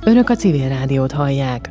Önök a Civil Rádiót hallják.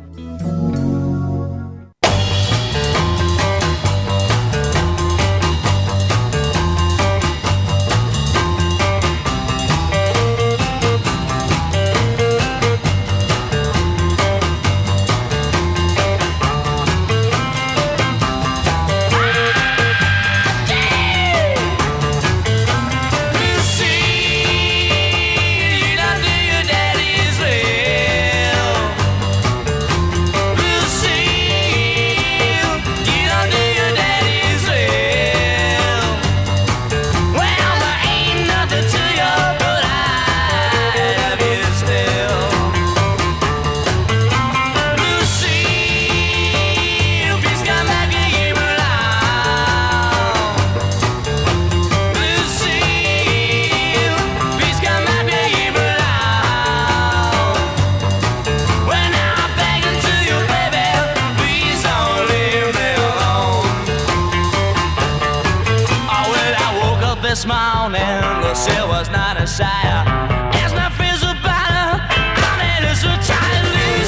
This morning, the seal was not a sire. As my fears are better, honey, it's so tight,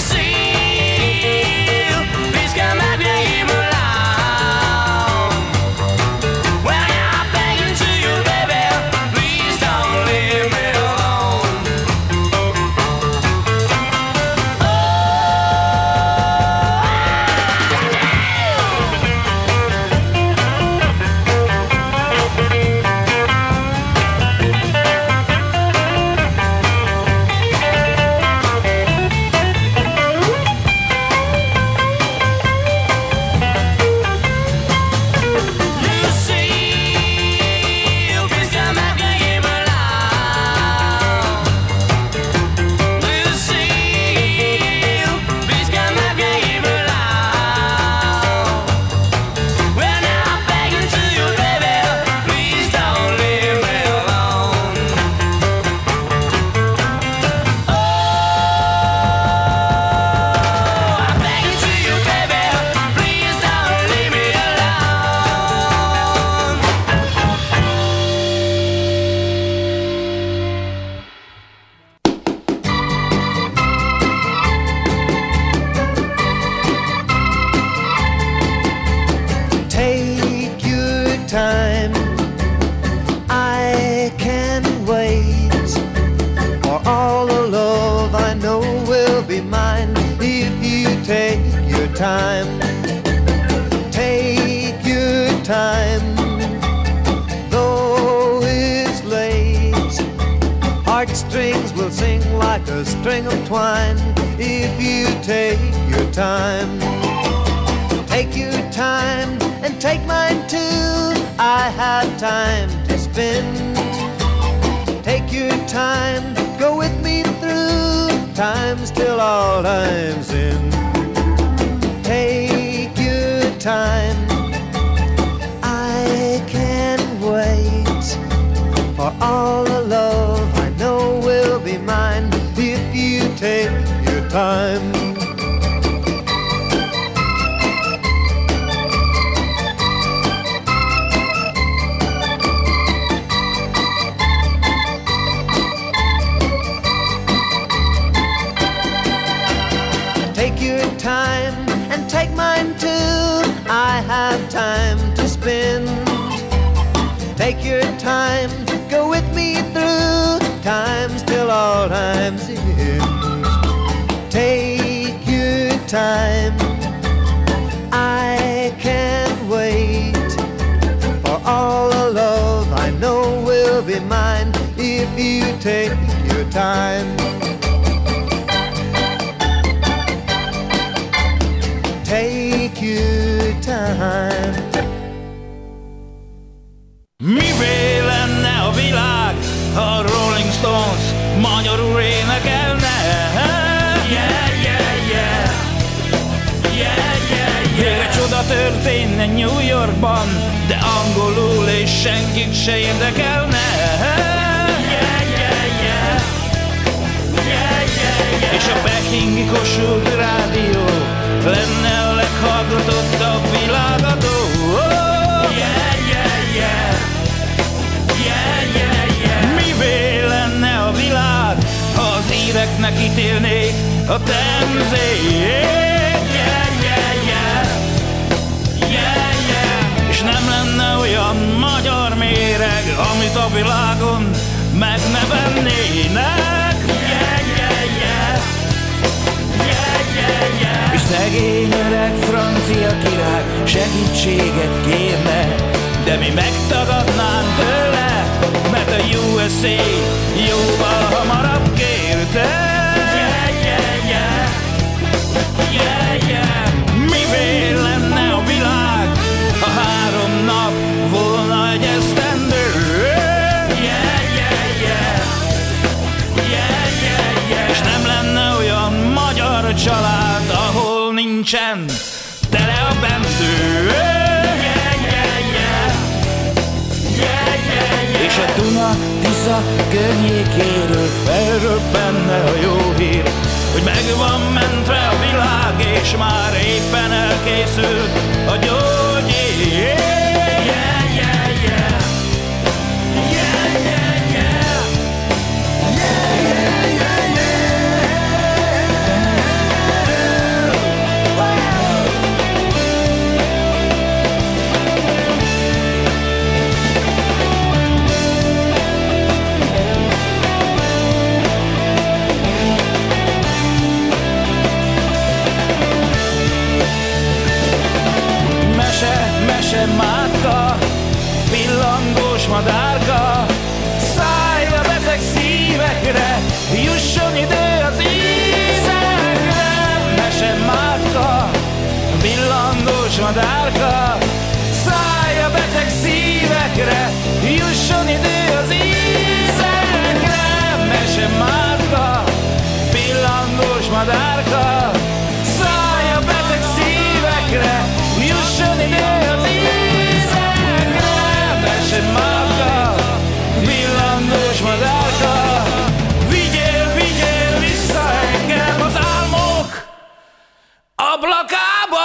Lucille. Please come back, leave me alone. Well, now I'm begging to you, baby, please don't leave me alone. Take your time, though it's late. Heartstrings will sing like a string of twine if you take your time. Take your time and take mine too. I have time to spend. Take your time, go with me through times till all time's in. Take your time, I can't wait for all the love I know will be mine if you take your time. Take your time and take mine too. I have time to spend. Take your time, go with me through times till all time's in. Take your time, I can't wait for all the love I know will be mine if you take your time. Take your time. Mivé lenne a világ, ha a Rolling Stones magyarul énekelne? Yeah, yeah, yeah. Yeah, yeah, yeah. Végre csoda történne New Yorkban, de angolul és senkit se érdekelne. Yeah, yeah, yeah. Yeah, yeah, yeah. És a pekingi Kossuth Rádió lenne a leghallgatottabb világadó. Oh, yeah, yeah, yeah. Yeah, yeah, yeah. Mivé lenne a világ, ha az íreknek ítélnék a temzét. Yeah, yeah, yeah. Yeah, yeah. És nem lenne olyan magyar méreg, amit a világon meg ne vennének. Yeah, yeah, yeah. Yeah, yeah, yeah. És szegény öreg francia király segítséget kérne, de mi megtagadnánk tőle, mert a USA jóval hamarabb kérte. Yeah, yeah, yeah. Yeah, yeah. Mivé lenne a világ, ha 3 nap volna egy esztendő? Yeah, yeah, yeah. Yeah, yeah, yeah. És nem lenne olyan magyar család, ahol nincsen tele a bendő. Yeah, yeah, yeah. Yeah, yeah, yeah. És a Duna-Tisza környékéről felröbbenne a jó hír, hogy meg van mentve a világ, és már éppen elkészül a gyógyír. Yeah, yeah, yeah. Yeah, yeah, yeah. Yeah, yeah, yeah, Mese mátka, pillangós madárka, szállj a beteg szívekre, jusson idő az ízekre. Mese mátka, pillangós madárka, szállj a beteg szívekre, jusson idő az ízekre. Mese mátka, pillangós madárka, szállj a beteg szívekre, jusson idő az ízekre. Mese mátka, villangós madárka, vigyél, vigyél vissza engem az álmok ablakába.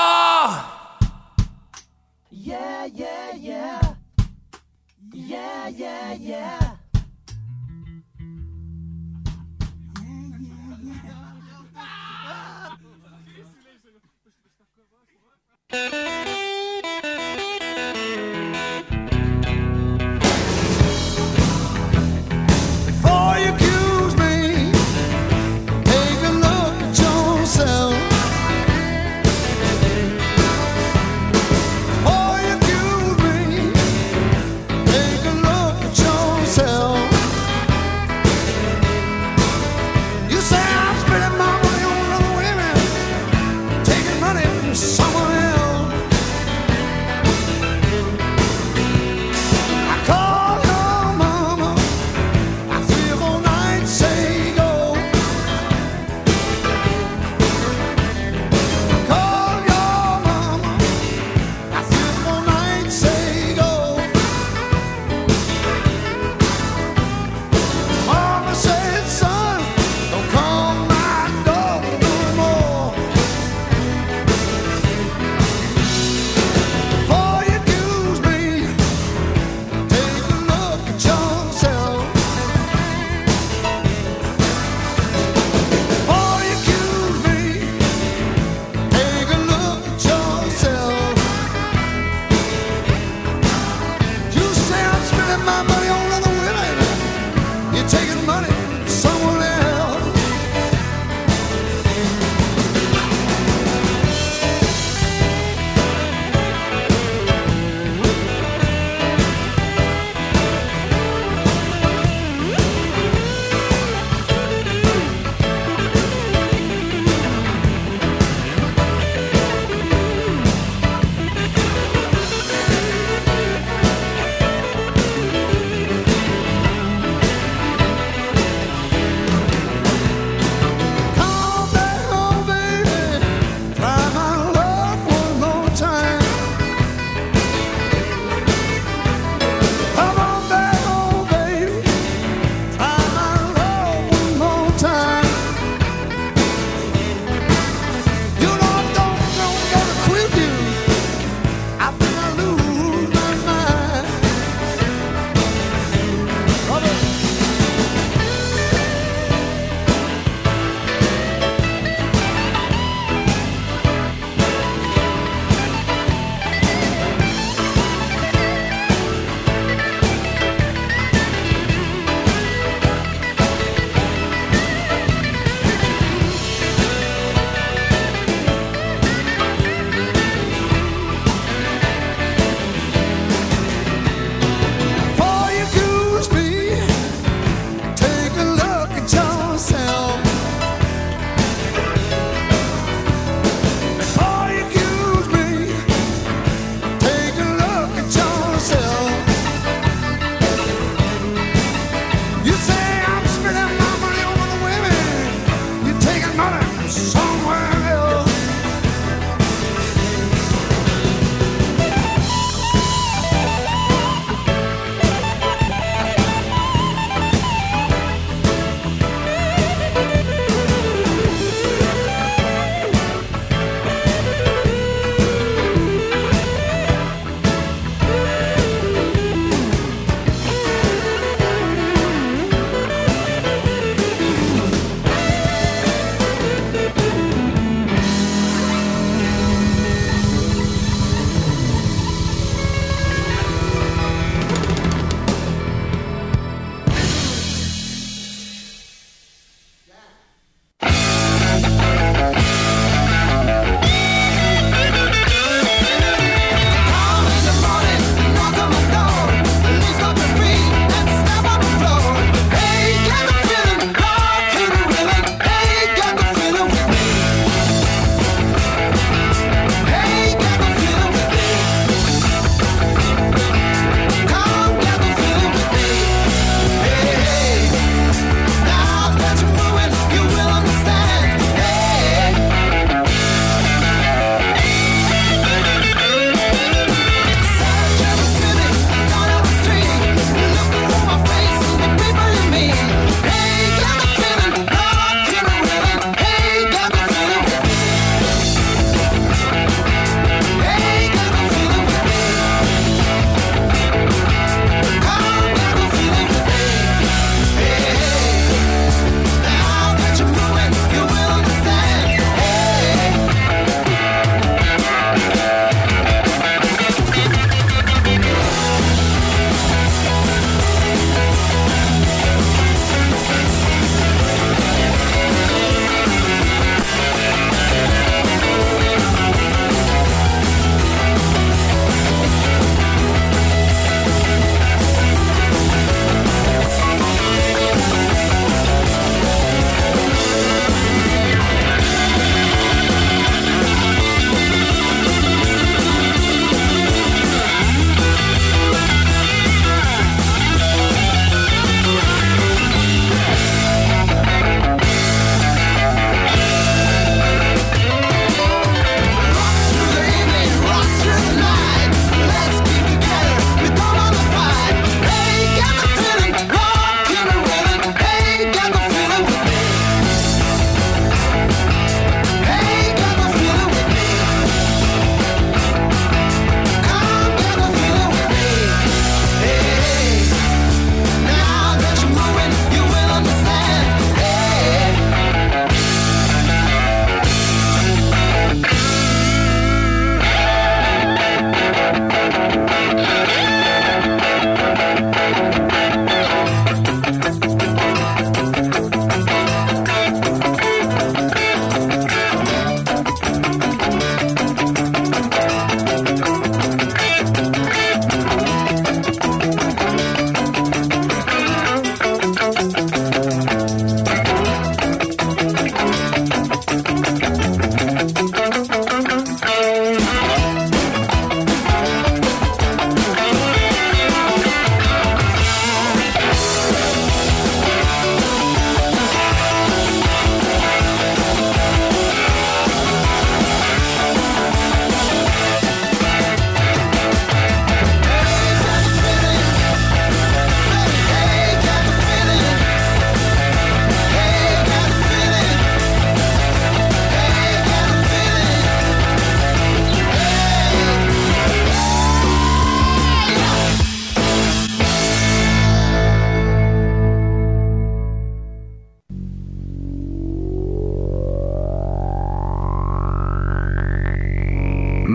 Yeah, yeah, yeah. Yeah, yeah, yeah. Before you accuse me, take a look at yourself. Before you accuse me, take a look at yourself.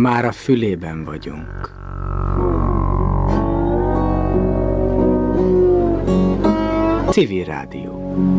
már a fülében vagyunk. Civil Rádió.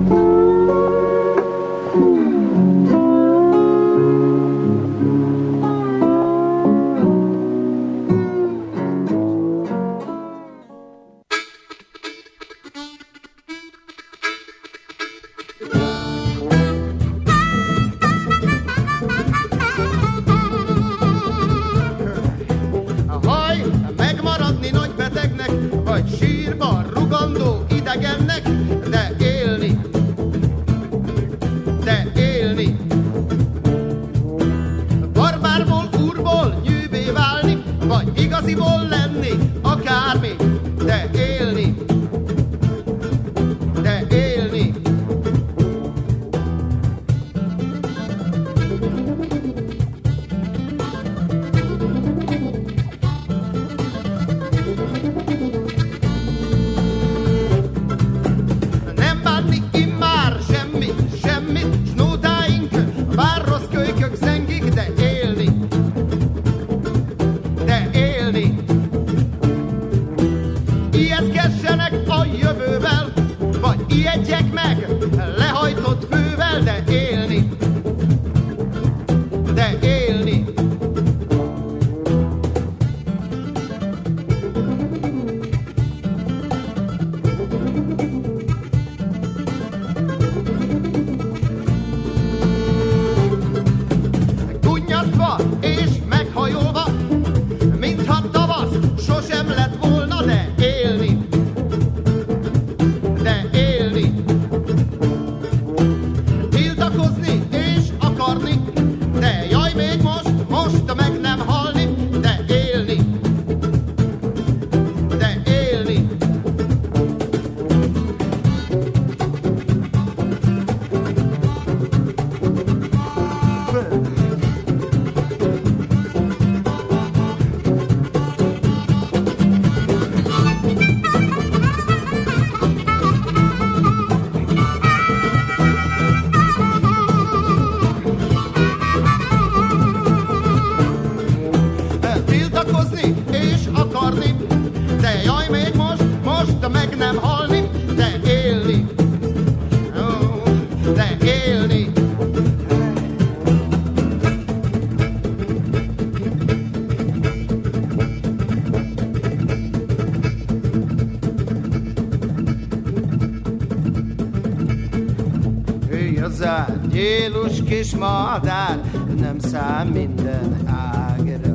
Gyélus kis madár nem szám minden ágra.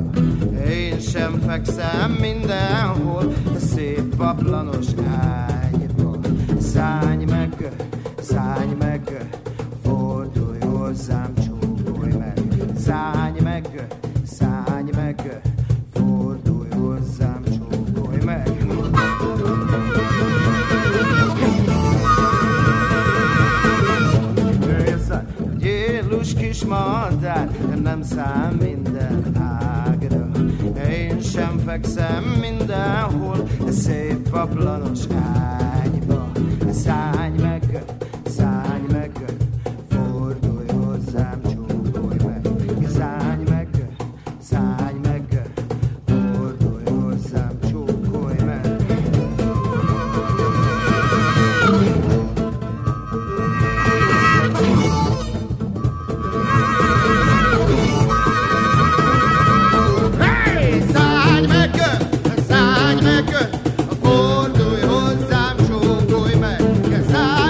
Én sem fekszem mindenhol a szép paplanos ágyba. Szállj meg, fordulj hozzám, csókolj meg. Szállj meg, fordulj hozzám, csókolj meg. Gyélus kis madár nem szám minden ágra. Én sem fekszem mindenhol szép paplanos ágyba. Szállj meg, fordulj hozzám, csókolj meg. Szállj meg, fordulj hozzám, csókolj meg. Szállj meg, fordulj hozzám, csókolj meg.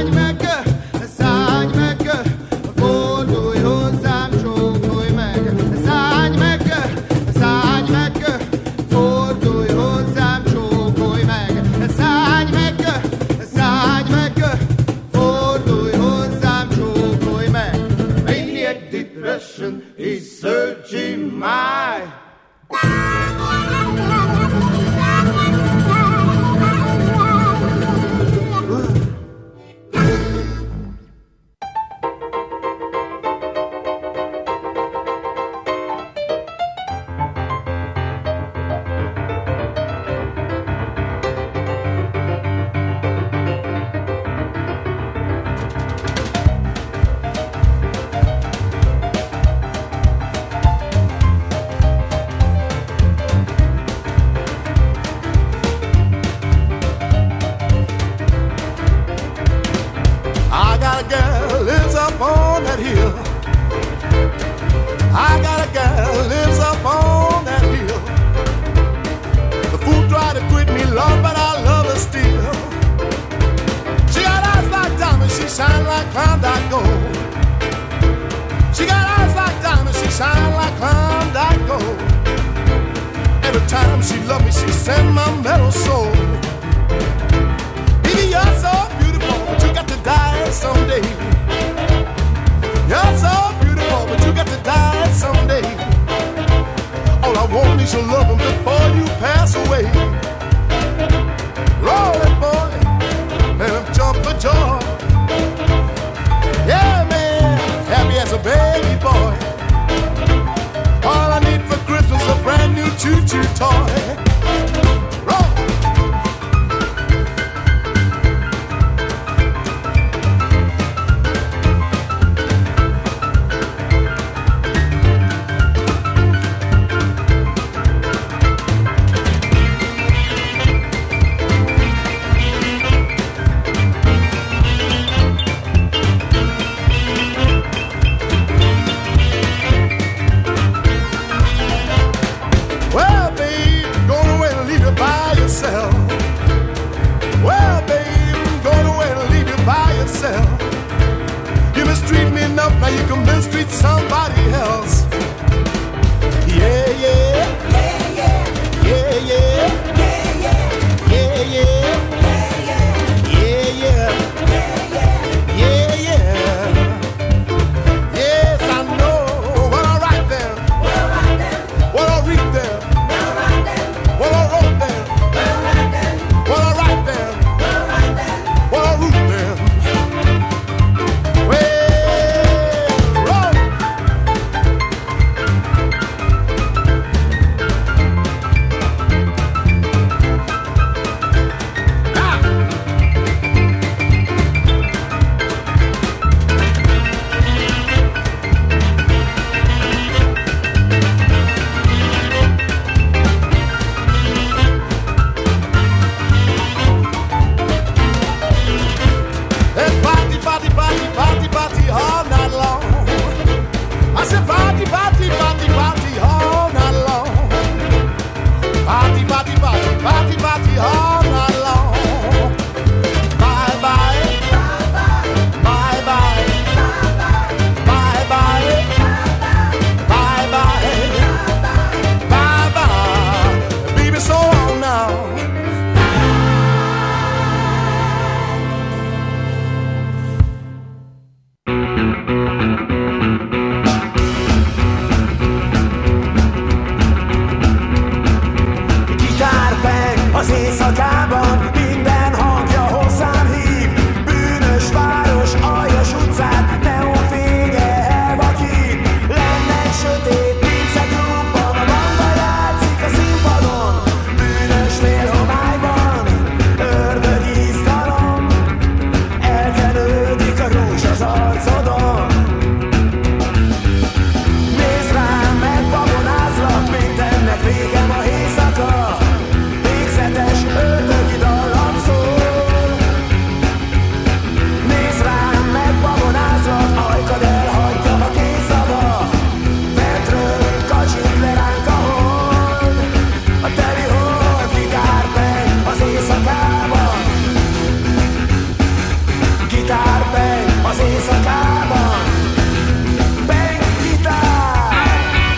time she loved me, she sent my metal soul. Baby, you're so beautiful, but you got to die someday. You're so beautiful, but you got to die someday. All I want is your loving before you pass away. Roll it, boy, let him jump for joy. Yeah, man, happy as a baby boy. All I need for Christmas is a brand new choo-choo toy.